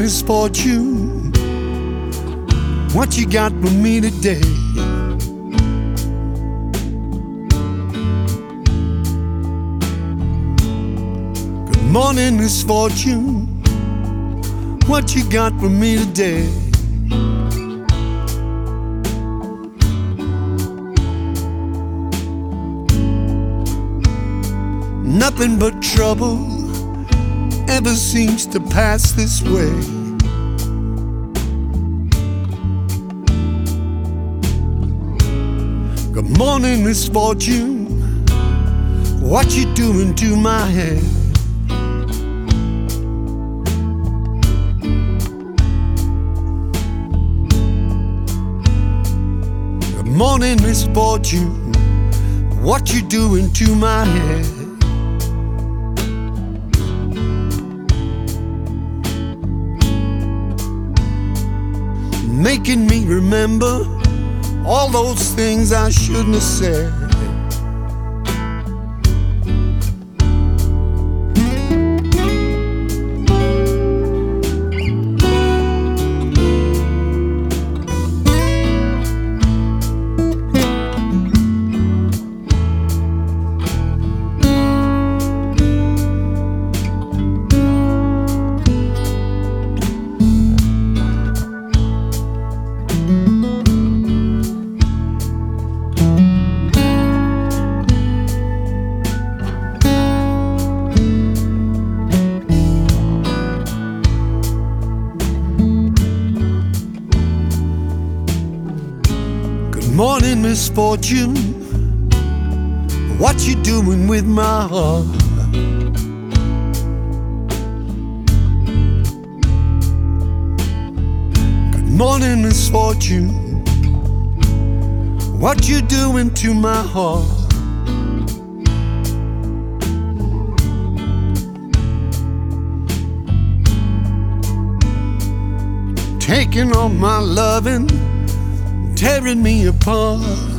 misfortune, what you got for me today? Good morning, misfortune, what you got for me today? Nothing but trouble ever seems to pass this way. Good morning, misfortune, what you doing to my head? Good morning, misfortune, what you doing to my head? Making me remember all those things I shouldn't have said. Morning, misfortune, what you doing with my heart? Good morning, misfortune, what you doing to my heart? Taking all my loving, tearing me apart.